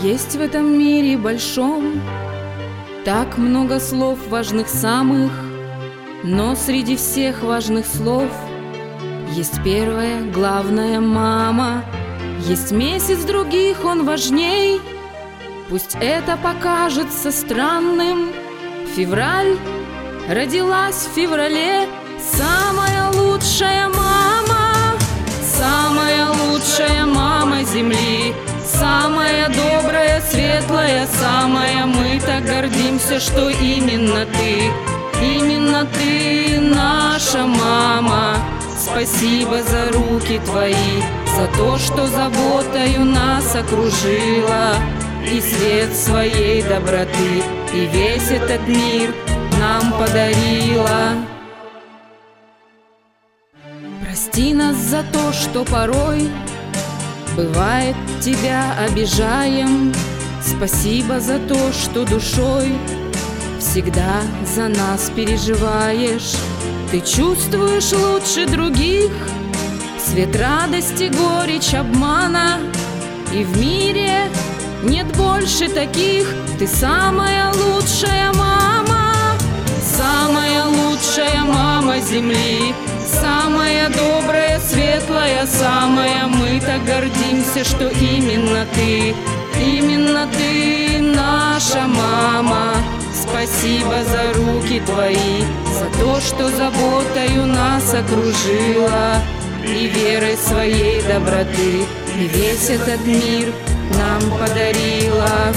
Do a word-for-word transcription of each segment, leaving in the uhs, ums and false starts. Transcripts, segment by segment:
Есть в этом мире большом так много слов важных самых, но среди всех важных слов есть первое, главное, мама. Есть месяц других, он важней. Пусть это покажется странным. Февраль, родилась в феврале самая лучшая мама, самая лучшая мама земли, самая добрая, светлая, самая. Мы так гордимся, что именно ты, именно ты наша мама. Спасибо за руки твои, за то, что заботою нас окружила, и свет своей доброты, и весь этот мир нам подарила. Прости нас за то, что порой бывает тебя обижаем. Спасибо за то, что душой всегда за нас переживаешь. Ты чувствуешь лучше других свет радости, горечь обмана, и в мире нет больше таких. Ты самая лучшая мама, самая лучшая мама земли, самая добрая, светлая, самая. Мы так гордимся, что именно ты, именно ты наша мама. Спасибо за руки твои, за то, что заботою нас окружила, и верой своей доброты, и весь этот мир нам подарила.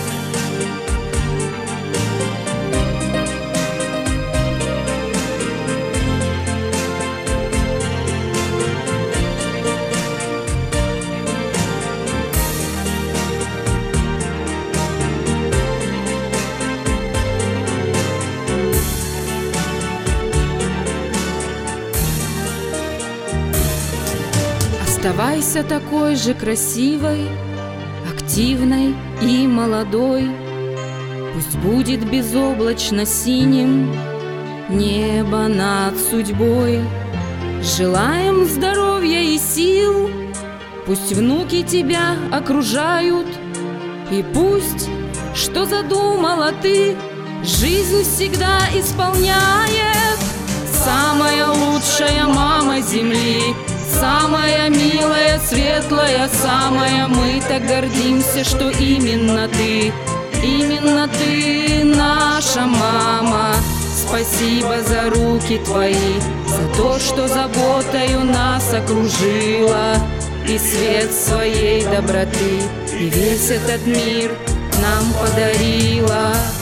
Оставайся такой же красивой, активной и молодой. Пусть будет безоблачно синим небо над судьбой. Желаем здоровья и сил, пусть внуки тебя окружают, и пусть, что задумала ты, жизнь всегда исполняет. Самая лучшая мама земли, самая милая, светлая, самая. Мы так гордимся, что именно ты, именно ты наша мама. Спасибо за руки твои, за то, что заботою нас окружила, и свет своей доброты, и весь этот мир нам подарила.